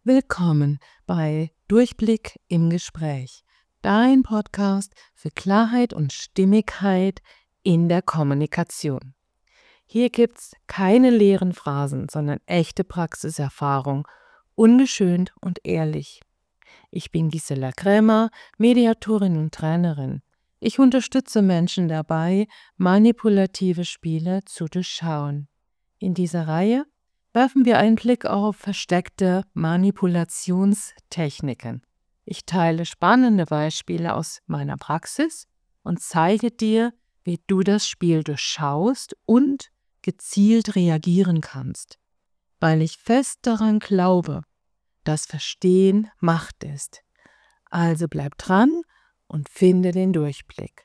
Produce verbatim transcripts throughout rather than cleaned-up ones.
Willkommen bei Durchblick im Gespräch, dein Podcast für Klarheit und Stimmigkeit in der Kommunikation. Hier gibt's keine leeren Phrasen, sondern echte Praxiserfahrung, ungeschönt und ehrlich. Ich bin Gisela Krämer, Mediatorin und Trainerin. Ich unterstütze Menschen dabei, manipulative Spiele zu durchschauen. In dieser Reihe werfen wir einen Blick auf versteckte Manipulationstechniken. Ich teile spannende Beispiele aus meiner Praxis und zeige dir, wie du das Spiel durchschaust und gezielt reagieren kannst, weil ich fest daran glaube, dass Verstehen Macht ist. Also bleib dran und finde den Durchblick.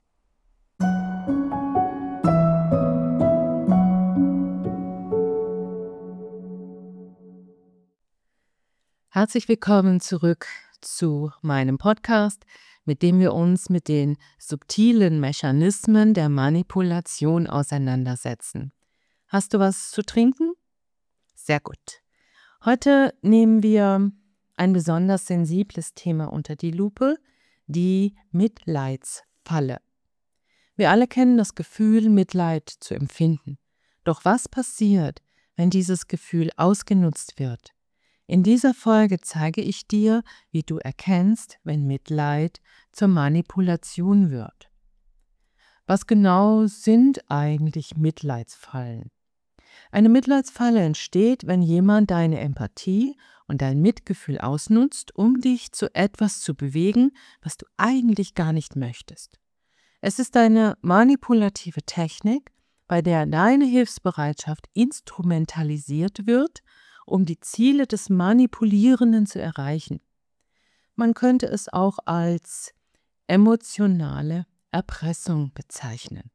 Herzlich willkommen zurück zu meinem Podcast, mit dem wir uns mit den subtilen Mechanismen der Manipulation auseinandersetzen. Hast du was zu trinken? Sehr gut. Heute nehmen wir ein besonders sensibles Thema unter die Lupe, die Mitleidsfalle. Wir alle kennen das Gefühl, Mitleid zu empfinden. Doch was passiert, wenn dieses Gefühl ausgenutzt wird? In dieser Folge zeige ich dir, wie du erkennst, wenn Mitleid zur Manipulation wird. Was genau sind eigentlich Mitleidsfallen? Eine Mitleidsfalle entsteht, wenn jemand deine Empathie und dein Mitgefühl ausnutzt, um dich zu etwas zu bewegen, was du eigentlich gar nicht möchtest. Es ist eine manipulative Technik, bei der deine Hilfsbereitschaft instrumentalisiert wird, um die Ziele des Manipulierenden zu erreichen. Man könnte es auch als emotionale Erpressung bezeichnen.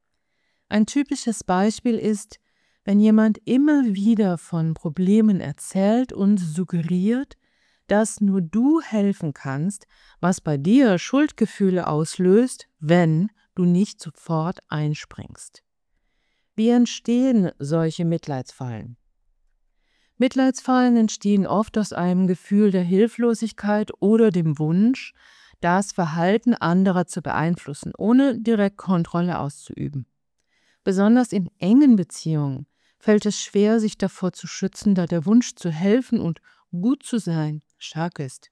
Ein typisches Beispiel ist, wenn jemand immer wieder von Problemen erzählt und suggeriert, dass nur du helfen kannst, was bei dir Schuldgefühle auslöst, wenn du nicht sofort einspringst. Wie entstehen solche Mitleidsfallen? Mitleidsfallen entstehen oft aus einem Gefühl der Hilflosigkeit oder dem Wunsch, das Verhalten anderer zu beeinflussen, ohne direkt Kontrolle auszuüben. Besonders in engen Beziehungen fällt es schwer, sich davor zu schützen, da der Wunsch zu helfen und gut zu sein stark ist.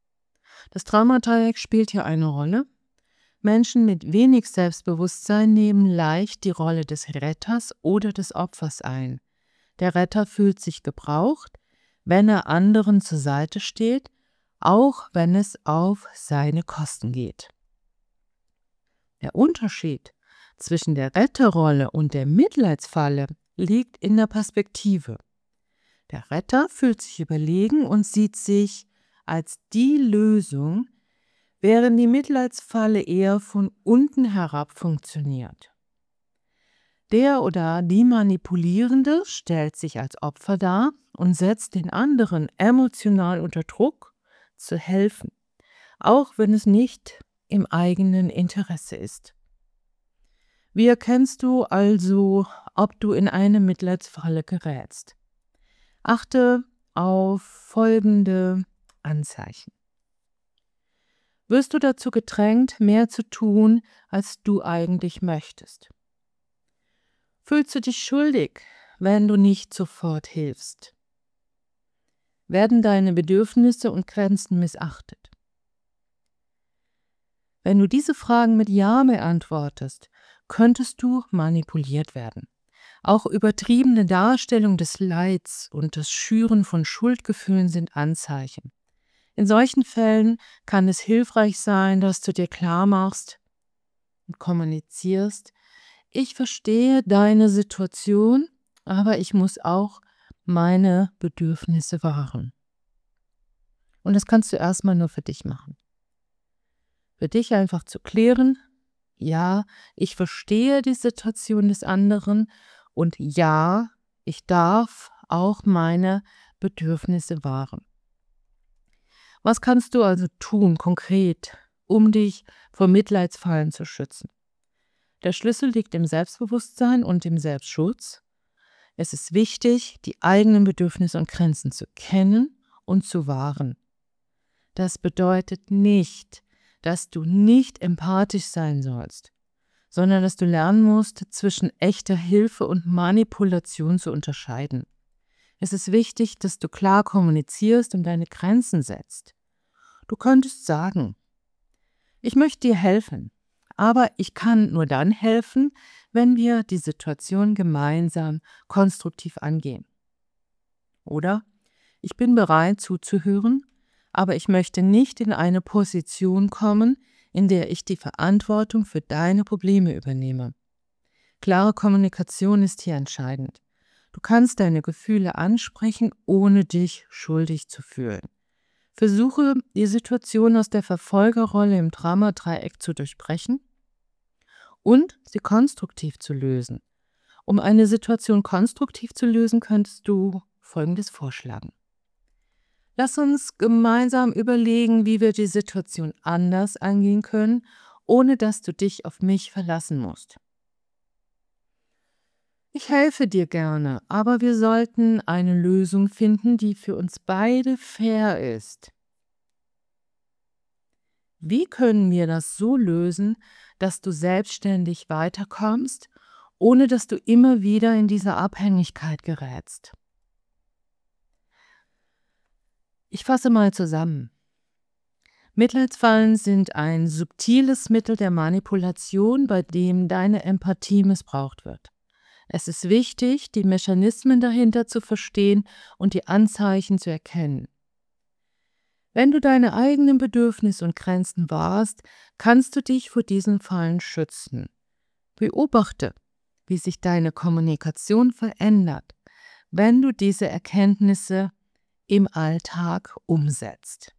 Das Traumadreieck spielt hier eine Rolle. Menschen mit wenig Selbstbewusstsein nehmen leicht die Rolle des Retters oder des Opfers ein. Der Retter fühlt sich gebraucht, wenn er anderen zur Seite steht, auch wenn es auf seine Kosten geht. Der Unterschied zwischen der Retterrolle und der Mitleidsfalle liegt in der Perspektive. Der Retter fühlt sich überlegen und sieht sich als die Lösung, während die Mitleidsfalle eher von unten herab funktioniert. Der oder die Manipulierende stellt sich als Opfer dar und setzt den anderen emotional unter Druck, zu helfen, auch wenn es nicht im eigenen Interesse ist. Wie erkennst du also, ob du in eine Mitleidsfalle gerätst? Achte auf folgende Anzeichen. Wirst du dazu gedrängt, mehr zu tun, als du eigentlich möchtest? Fühlst du dich schuldig, wenn du nicht sofort hilfst? Werden deine Bedürfnisse und Grenzen missachtet? Wenn du diese Fragen mit Ja beantwortest, könntest du manipuliert werden. Auch übertriebene Darstellung des Leids und das Schüren von Schuldgefühlen sind Anzeichen. In solchen Fällen kann es hilfreich sein, dass du dir klar machst und kommunizierst: Ich verstehe deine Situation, aber ich muss auch meine Bedürfnisse wahren. Und das kannst du erstmal nur für dich machen. Für dich einfach zu klären: Ja, ich verstehe die Situation des anderen und ja, ich darf auch meine Bedürfnisse wahren. Was kannst du also tun, konkret, um dich vor Mitleidsfallen zu schützen? Der Schlüssel liegt im Selbstbewusstsein und im Selbstschutz. Es ist wichtig, die eigenen Bedürfnisse und Grenzen zu kennen und zu wahren. Das bedeutet nicht, dass du nicht empathisch sein sollst, sondern dass du lernen musst, zwischen echter Hilfe und Manipulation zu unterscheiden. Es ist wichtig, dass du klar kommunizierst und deine Grenzen setzt. Du könntest sagen: Ich möchte dir helfen, aber ich kann nur dann helfen, wenn wir die Situation gemeinsam konstruktiv angehen. Oder: Ich bin bereit zuzuhören, aber ich möchte nicht in eine Position kommen, in der ich die Verantwortung für deine Probleme übernehme. Klare Kommunikation ist hier entscheidend. Du kannst deine Gefühle ansprechen, ohne dich schuldig zu fühlen. Versuche, die Situation aus der Verfolgerrolle im Dramadreieck zu durchbrechen und sie konstruktiv zu lösen. Um eine Situation konstruktiv zu lösen, könntest du Folgendes vorschlagen. Lass uns gemeinsam überlegen, wie wir die Situation anders angehen können, ohne dass du dich auf mich verlassen musst. Ich helfe dir gerne, aber wir sollten eine Lösung finden, die für uns beide fair ist. Wie können wir das so lösen, dass du selbstständig weiterkommst, ohne dass du immer wieder in diese Abhängigkeit gerätst? Ich fasse mal zusammen. Mitleidsfallen sind ein subtiles Mittel der Manipulation, bei dem deine Empathie missbraucht wird. Es ist wichtig, die Mechanismen dahinter zu verstehen und die Anzeichen zu erkennen. Wenn du deine eigenen Bedürfnisse und Grenzen wahrst, kannst du dich vor diesen Fallen schützen. Beobachte, wie sich deine Kommunikation verändert, wenn du diese Erkenntnisse im Alltag umsetzt.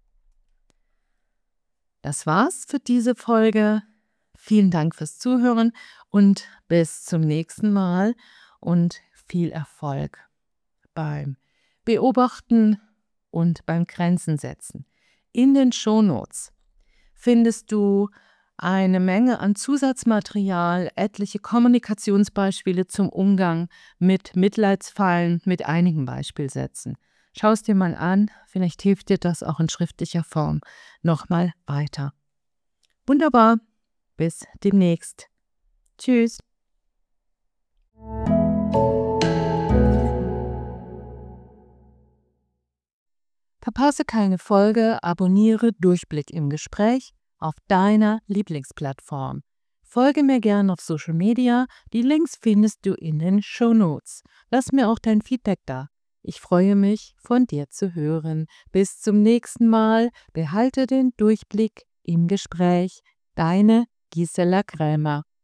Das war's für diese Folge. Vielen Dank fürs Zuhören und bis zum nächsten Mal und viel Erfolg beim Beobachten und beim Grenzen setzen. In den Shownotes findest du eine Menge an Zusatzmaterial, etliche Kommunikationsbeispiele zum Umgang mit Mitleidsfallen mit einigen Beispielsätzen. Schau es dir mal an, vielleicht hilft dir das auch in schriftlicher Form nochmal weiter. Wunderbar, bis demnächst. Tschüss. Verpasse keine Folge, abonniere Durchblick im Gespräch auf deiner Lieblingsplattform. Folge mir gerne auf Social Media, die Links findest du in den Shownotes. Lass mir auch dein Feedback da. Ich freue mich, von dir zu hören. Bis zum nächsten Mal. Behalte den Durchblick im Gespräch. Deine Gisela Krämer.